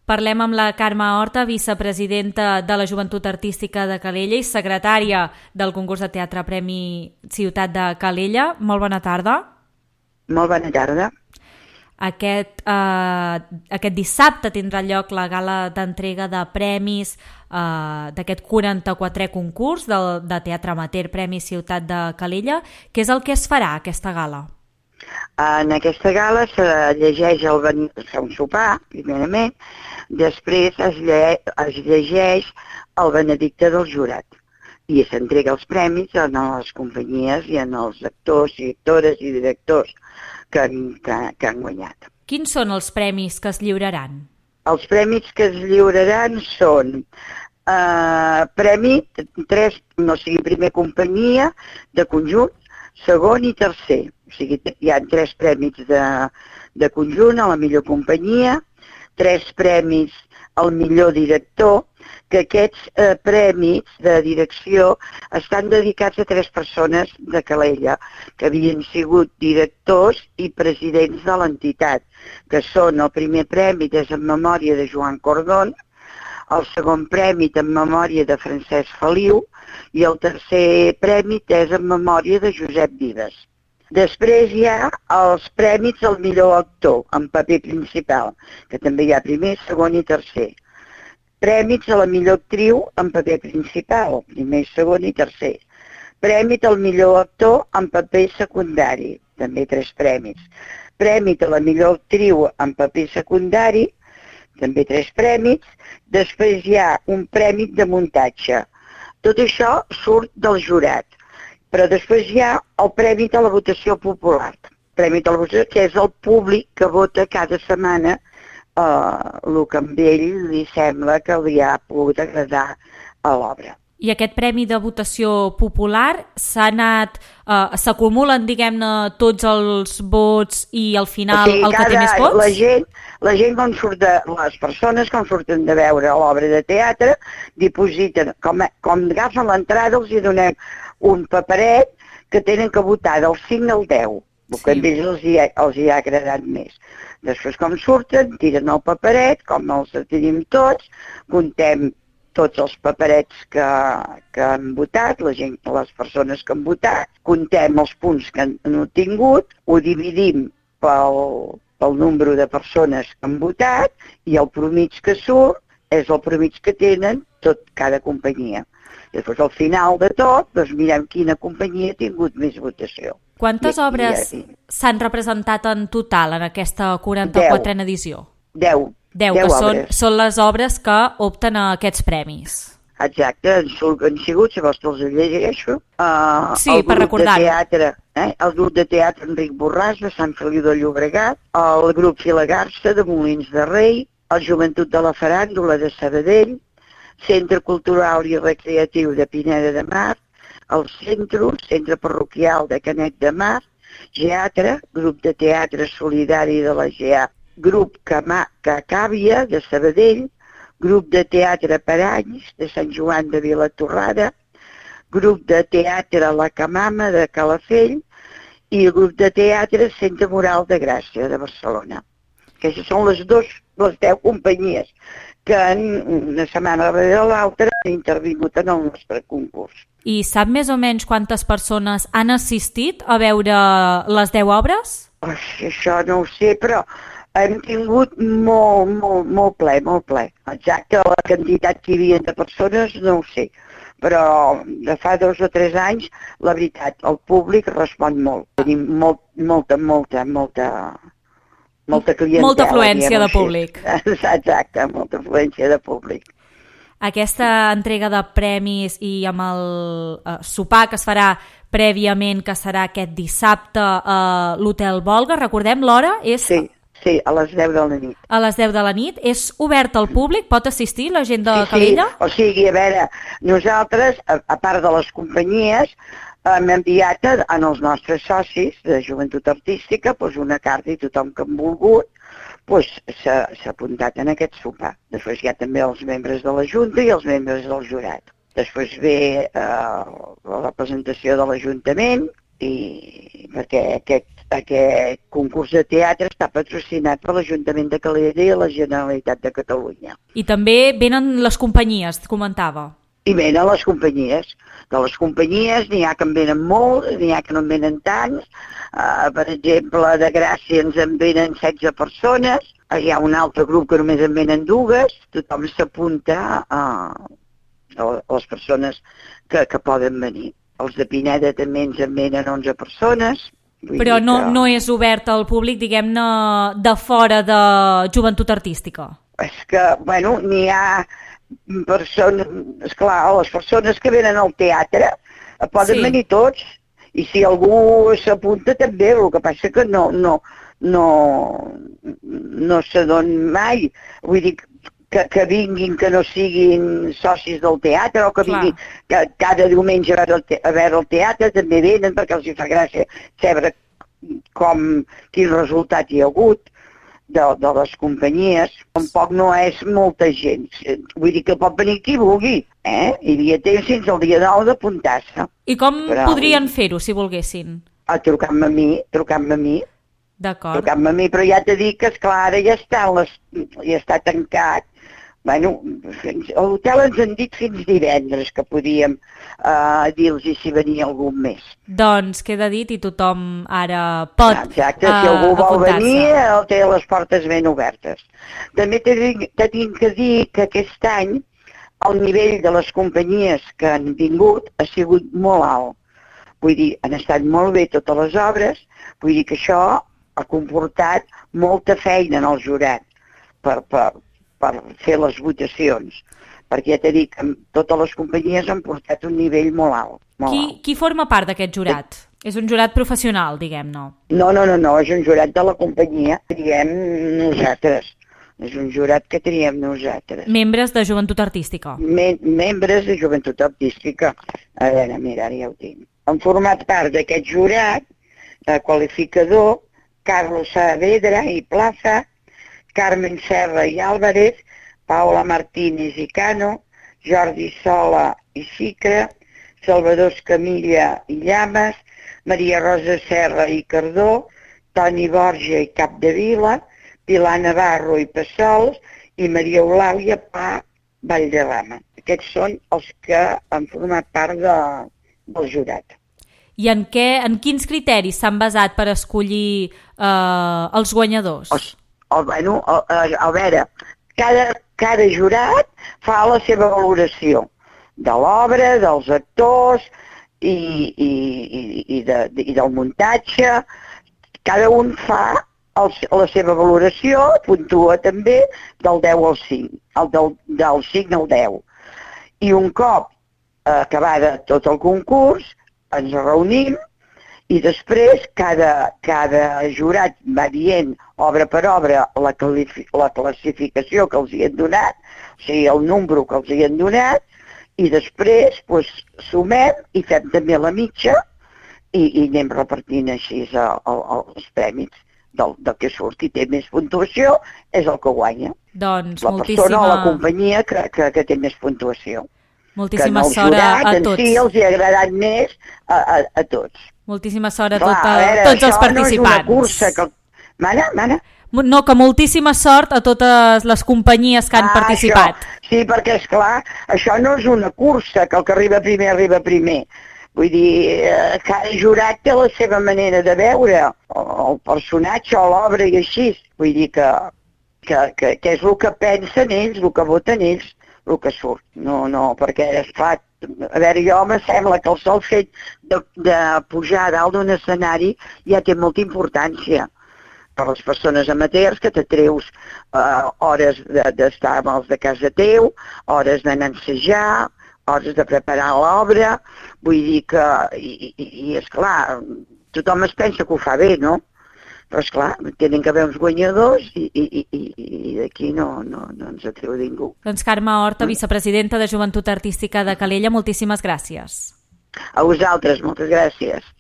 Parlem amb la Carme Horta, vicepresidenta de la Joventut Artística de Calella i secretària del concurs de teatre Premi Ciutat de Calella. Molt bona tarda. Molt bona tarda. Aquest dissabte tindrà lloc la gala d'entrega de premis d'aquest 44è concurs de teatre amateur Premi Ciutat de Calella. Què és el que es farà aquesta gala? En aquesta gala se llegeix un sopar, primerament, després es llegeix el benedicte del jurat i s'entrega els premis a les companyies i als actors, directores i directors que han guanyat. Quins són els premis que es lliuraran? Els premis que es lliuraran són primer companyia de conjunt, segon i tercer. O sigui, hi ha 3 premis de conjunt a la millor companyia, 3 premis al millor director, que aquests premis de direcció estan dedicats a 3 persones de Calella, que havien sigut directors i presidents de l'entitat, que són el primer premi és en memòria de Joan Cordón, el segon premi en memòria de Francesc Feliu i el tercer premi és en memòria de Josep Vives. Després hi ha els premis al millor actor en paper principal, que també hi ha primer, segon i tercer. Premis a la millor actriu en paper principal, primer, segon i tercer. Premis al millor actor en paper secundari, també 3 premis. Premis a la millor actriu en paper secundari, també 3 premis. Després hi ha un premi de muntatge. Tot això surt del jurat. Però després hi ha el premi de la votació popular. El premi de la votació, que és el públic que vota cada setmana el que a ell li sembla que li ha pogut agradar a l'obra. I aquest premi de votació popular s'acumulen, diguem-ne, tots els vots i al final el que té més vots? La gent les persones quan surten de veure l'obra de teatre, dipositen, com agafen l'entrada els hi donem un paperet que tenen que votar del 5 al 10, que a ells els hi ha agradat més. Després, com surten, tiren el paperet, com els tenim tots, contem tots els paperets que han votat, les persones que han votat, contem els punts que han obtingut, ho dividim pel nombre de persones que han votat i el promig que surt és el promig que tenen cada companyia. I després, al final de tot, mirem quina companyia ha tingut més votació. Quantes obres s'han representat en total en aquesta 44a edició? 10. 10, que són les obres que opten a aquests premis. Exacte, han sigut, si vols te'ls llegeixo. Sí, per recordar-ho. El grup de teatre Enric Borràs de Sant Feliu de Llobregat, el grup Filagarsa de Molins de Rei, el Joventut de la Faràndula de Sabadell, Centre Cultural i Recreatiu de Pineda de Mar, el Centre Parroquial de Canet de Mar, Geatre, grup de teatre solidari de la GEA, grup Cacàvia de Sabadell, grup de teatre Paranys de Sant Joan de Vilatorrada, grup de teatre La Camama de Calafell i el grup de teatre Centre Moral de Gràcia de Barcelona. Aquestes són les 10 companyies que una setmana darrere l'altra han intervingut en el nostre concurs. I sap més o menys quantes persones han assistit a veure les 10 obres? Això no ho sé, però hem tingut molt ple. Exacte, la quantitat que hi havia de persones no ho sé, però de fa 2 o 3 anys, la veritat, el públic respon molt. Tenim molta clientela. Molta afluència de públic. Exacte, molta afluència de públic. Aquesta entrega de premis i amb el sopar que es farà prèviament, que serà aquest dissabte a l'Hotel Volga, recordem l'hora? Sí, a les 10 de la nit. A les 10 de la nit. És obert al públic? Pot assistir la gent de Calella? Sí, o sigui, a veure, nosaltres, a part de les companyies, hem enviat als nostres socis de Joventut Artística una carta i tothom que han volgut s'ha apuntat en aquest sopar. Després hi ha també els membres de la Junta i els membres del jurat. Després ve la representació de l'Ajuntament perquè aquest aquest concurs de teatre està patrocinat per l'Ajuntament de Calella i la Generalitat de Catalunya. I també venen les companyies, comentava. I venen les companyies. De les companyies n'hi ha que en venen molts, n'hi ha que no en venen tants. Per exemple, de Gràcia ens en venen 16 persones. Hi ha un altre grup que només en venen 2. Tothom s'apunta a les persones que poden venir. Els de Pineda també ens en venen 11 persones. Però no és obert al públic, diguem-ne, de fora de joventut artística. És que, bueno, n'hi ha persones, esclar, les persones que venen al teatre poden venir tots, i si algú s'apunta també, el que passa que no s'adonen mai, vull dir que vinguin, que no siguin socis del teatre, o que vinguin cada diumenge a veure el teatre, també venen perquè els hi fa gràcia saber quin resultat hi ha hagut de les companyies. Tampoc no és molta gent, vull dir que pot venir qui vulgui, i hi havia temps fins al dia 9 d'apuntar-se. I com podrien fer-ho si volguessin? Trucant-me a mi. D'acord. Trucant-me a mi, però ja t'he dit que, esclar, ara ja està tancat. Bueno, a l'hotel ens han dit fins divendres que podíem dir-los si venia algú més. Doncs queda dit i tothom ara pot Exacte, si algú vol venir, té les portes ben obertes. També t'he que dir que aquest any el nivell de les companyies que han vingut ha sigut molt alt. Vull dir, han estat molt bé totes les obres, vull dir que això ha comportat molta feina en el jurat per fer les votacions, perquè ja t'he dit que totes les companyies han portat un nivell molt alt. Qui forma part d'aquest jurat? És un jurat professional, diguem-ne. No, és un jurat de la companyia que triem nosaltres. És un jurat que triem nosaltres. Membres de Joventut Artística. Membres de Joventut Artística. A veure, mira, ara ja ho tinc. Han format part d'aquest jurat qualificador Carlos Saavedra i Plaza, Carmen Serra i Álvarez, Paula Martínez i Cano, Jordi Sola i Xicra, Salvador Escamilla i Llamas, Maria Rosa Serra i Cardó, Toni Borja i Capdevila, Pilar Navarro i Passols i Maria Eulàlia Pà Vallderrama. Aquests són els que han format part del jurat. I en quins criteris s'han basat per escollir els guanyadors? A veure, cada jurat fa la seva valoració de l'obra, dels actors i del muntatge. Cada un fa la seva valoració, puntua també del 10 al 5, del 5 al 10. I un cop acabada tot el concurs, ens reunim i després cada jurat va dient obra per obra la classificació que els hi han donat, o sigui, el número que els hi han donat, i després sumem i fem també la mitja i anem repartint així els prèmits del que surt. Qui té més puntuació és el que guanya. Doncs la persona o la companyia que té més puntuació. Moltíssima sort a tots. Que sí els hi ha agradat més a tots. Moltíssima sort a tots els participants. Això no és una cursa que... Mana? No, que moltíssima sort a totes les companyies que han participat. Això. Sí, perquè, esclar, això no és una cursa, que el que arriba primer. Vull dir, cada jurat té la seva manera de veure el personatge o l'obra i així. Vull dir que és el que pensen ells, el que voten ells, el que surt. No, perquè, esclar, a veure, jo me sembla que el sol fet de pujar a dalt d'un escenari ja té molta importància per les persones amateurs, que t'atreus hores d'estar amb els de casa teu, hores d'anar a ensejar, hores de preparar l'obra, vull dir que, i esclar, tothom es pensa que ho fa bé, no? Però esclar, tenen que haver uns guanyadors i d'aquí no ens atreu ningú. Doncs Carme Horta, vicepresidenta de Joventut Artística de Calella, moltíssimes gràcies. A vosaltres, moltes gràcies.